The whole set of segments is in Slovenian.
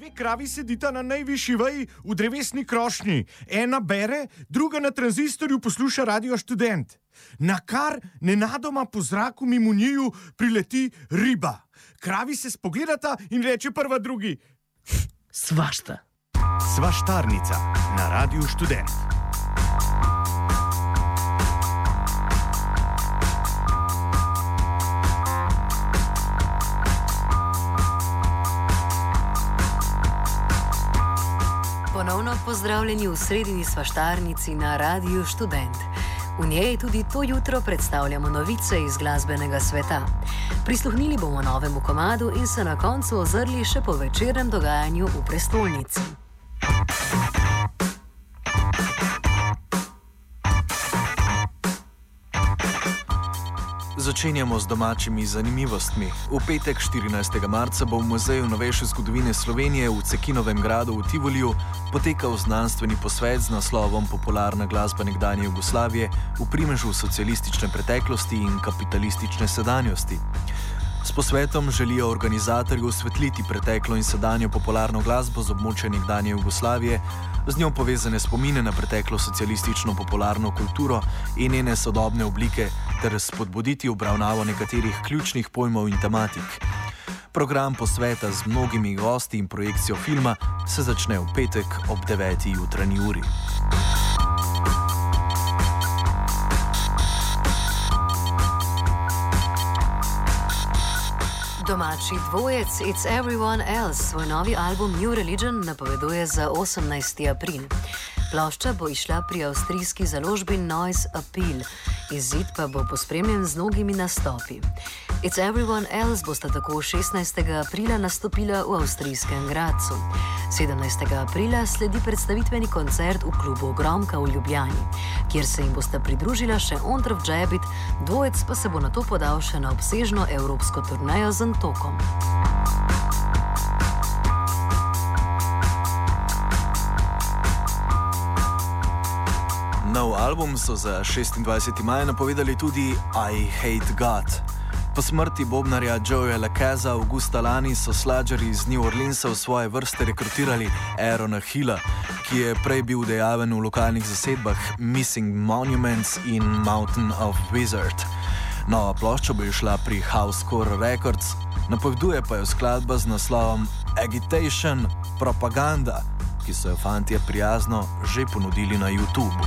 Dve kravi sedita na najvišji veji v drevesni krošnji. Ena bere, druga na tranzistorju posluša Radio Študent. Nakar nenadoma po zraku mimo njiju prileti riba. Kravi se spogledata in reče prva drugi: Svašta. Svaštarnica na Radiu Študent. Ponovno pozdravljeni v sredini svaštarnici na Radiu Študent. V njej tudi to jutro predstavljamo novice iz glasbenega sveta. Prisluhnili bomo novemu komadu in se na koncu ozrli še po večernem dogajanju v prestolnici. Začenjamo z domačimi zanimivostmi. V petek 14. marca bo v Muzeju novejše zgodovine Slovenije v Cekinovem gradu v Tivoliju potekal znanstveni posvet z naslovom Popularna glasba nekdanje Jugoslavije v primežu socialistične preteklosti in kapitalistične sedanjosti. S posvetom želijo organizatorji osvetliti preteklo in sedanjo popularno glasbo z območja nekdanje Jugoslavije, z njo povezane spomine na preteklo socialistično popularno kulturo in njene sodobne oblike ter spodbuditi obravnavo nekaterih ključnih pojmov in tematik. Program posveta z mnogimi gosti in projekcijo filma se začne v petek ob 9. jutranji uri. Domači dvojec It's Everyone Else svoj novi album New Religion napoveduje za 18. april. Plošča bo izšla pri avstrijski založbi Noise Appeal, izid pa bo pospremljen z mnogimi nastopi. It's Everyone Else bosta tako 16. aprila nastopila v avstrijskem Gradcu. 17. aprila sledi predstavitveni koncert v klubu Gromka v Ljubljani, kjer se jim bosta pridružila še Ondrov Džebit, dvojec pa se bo nato podal še na obsežno evropsko turnejo z Antokom. Nov album so za 26. maj napovedali tudi I Hate God. Po smrti bobnarja Joeya Lacazza avgusta lani so sludgerji iz New Orleansa v svoje vrste rekrutirali Aarona Hilla, ki je prej bil dejaven v lokalnih zasedbah Missing Monuments in Mountain of Wizard. Nova plošča bo išla pri Housecore Records, napoveduje pa jo skladba z naslovom Agitation Propaganda, ki so jo fantje prijazno že ponudili na YouTube.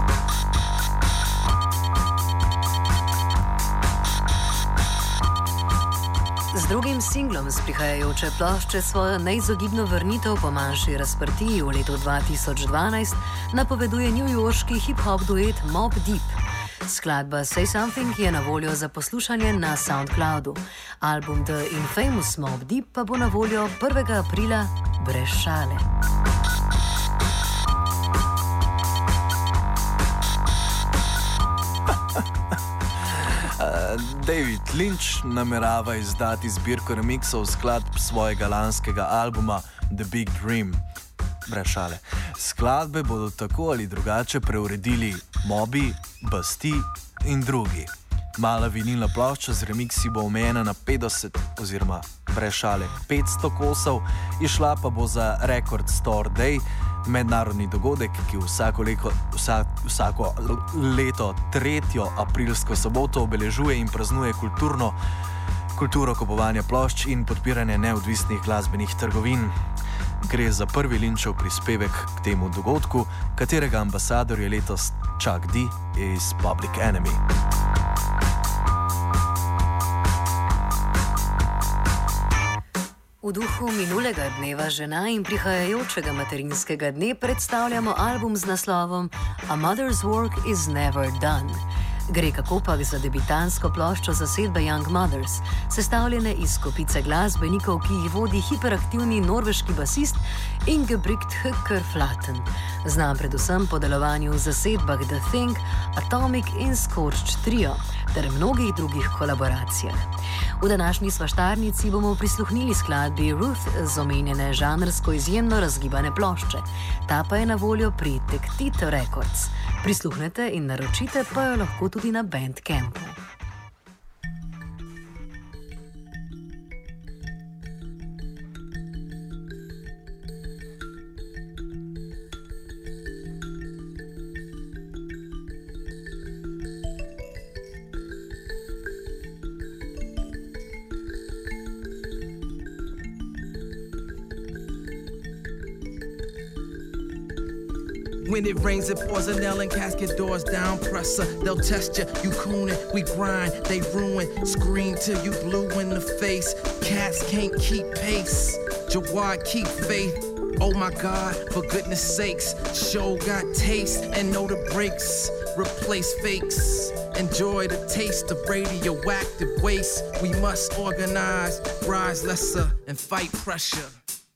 Z drugim singlom z prihajajoče plošče svojo neizogibno vrnitev po manjši razprtiji v letu 2012 napoveduje newyorški hip-hop duet Mobb Deep. Skladba Say Something je na voljo za poslušanje na SoundCloudu. Album The Infamous Mobb Deep pa bo na voljo 1. aprila brez šale. David Lynch namerava izdati zbirko remixov skladb svojega lanskega albuma The Big Dream. Brez šale. Skladbe bodo tako ali drugače preuredili Moby, Basti in drugi. Mala vinilna plošča z remixi bo omejena na 50 oziroma brez šale 500 kosov, išla pa bo za Record Store Day, mednarodni dogodek, ki vsako leto 3. aprilsko soboto obeležuje in praznuje kulturo kupovanja plošč in podpiranje neodvisnih glasbenih trgovin. Gre za prvi Lynchov prispevek k temu dogodku, katerega ambasador je letos Chuck D iz Public Enemy. V duhu minulega dneva žena in prihajajočega materinskega dne predstavljamo album z naslovom A Mother's Work is Never Done. Gre kakopak za debitansko ploščo zasedbe Young Mothers, sestavljene iz kopice glasbenikov, ki jih vodi hiperaktivni norveški basist Ingebrigt Høkker-Flaten, znan predvsem po delovanju v zasedbah The Thing, Atomic in Scorched Trio ter mnogih drugih kolaboracijah. V današnji svaštarnici bomo prisluhnili skladbi Ruth z omenjene žanrsko izjemno razgibane plošče. Ta pa je na voljo pri Tektito Records. Prisluhnete in naročite pa jo lahko tudi na Bandcampu. When it rains, it pours a nail and casket doors down presser. They'll test you, you coonin', we grind, they ruin. Scream till you blue in the face. Cats can't keep pace. Jawad, keep faith. Oh my God, for goodness sakes. Show got taste and know the breaks. Replace fakes. Enjoy the taste of radioactive waste. We must organize, rise lesser, and fight pressure.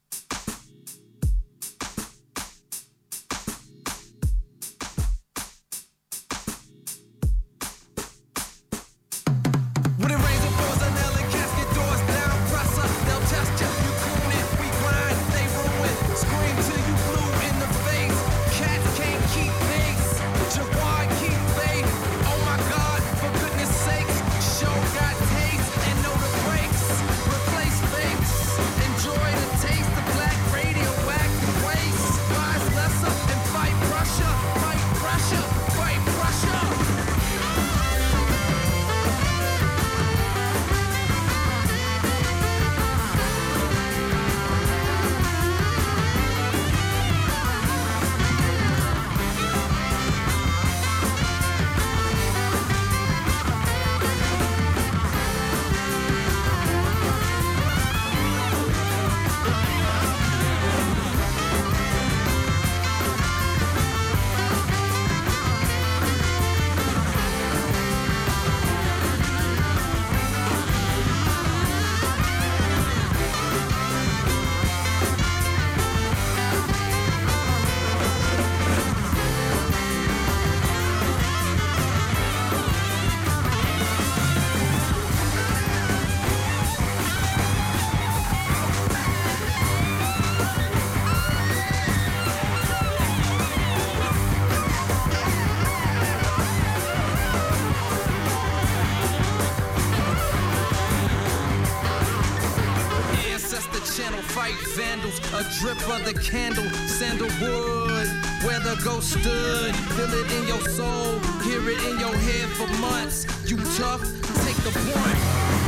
A drip of the candle, sandalwood, where the ghost stood. Feel it in your soul, hear it in your head for months. You tough, take the brunt.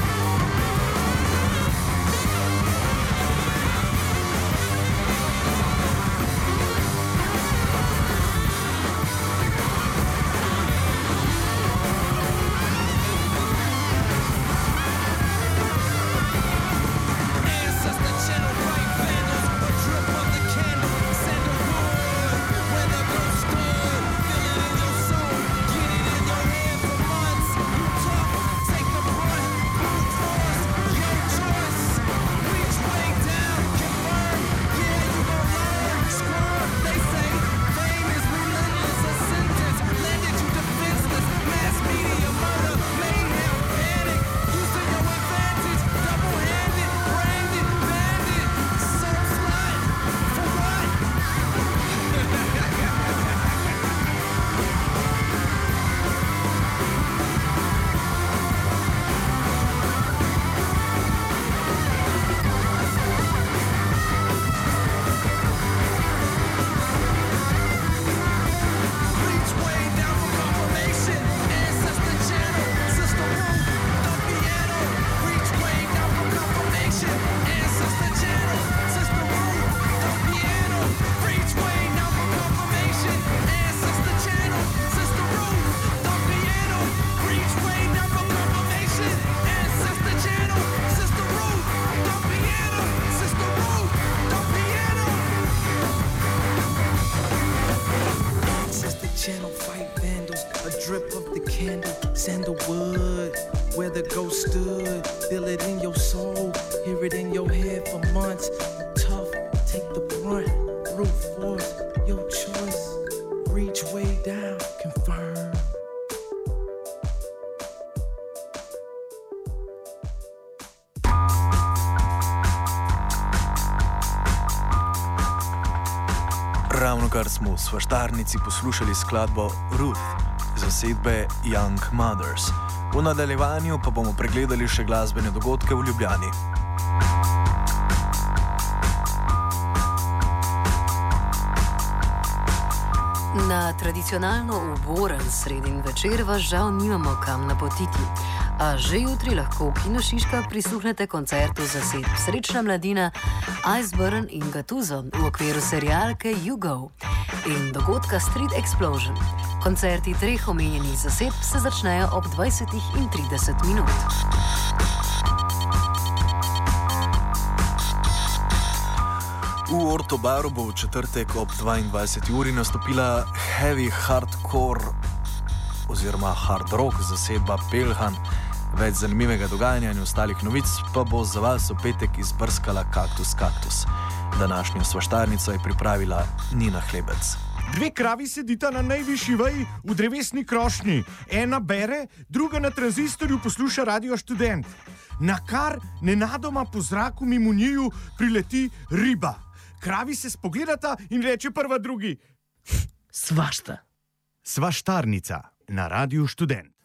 Sandalwood, where the ghost stood. Feel it in your soul, hear it in your head for months. Tough, take the brunt, brute force, your choice. Reach way down, confirm. Ravnokar smo v svaštarnici poslušali skladbo Ruth zasedbe Young Mothers. V nadaljevanju pa bomo pregledali še glasbene dogodke v Ljubljani. Na tradicionalno uboren sredin večer vas žal nimamo kam napotiti, a že jutri lahko v Kinu Šiška prisluhnete koncertu zasedb Srečna mladina, Iceburn in Gatuzo v okviru serialke You Go. in dogodka Street Explosion. Koncerti 3 omenjenih zasedb se začnejo ob 20:30. V Ortobaru bo v četrtek ob 22. uri nastopila heavy hardcore oziroma hard rock zasedba Pelhan. Več zanimivega dogajanja in ostalih novic pa bo za vas v petek izbrskala Kaktus. Današnjo svaštarnico je pripravila Nina Hlebec. 2 kravi sedita na najvišji veji v drevesni krošnji. Ena bere, druga na tranzistorju posluša Radio Študent. Nakar nenadoma po zraku mimo njiju prileti riba. Kravi se spogledata in reče prva drugi: Svašta. Svaštarnica na Radiu Študent.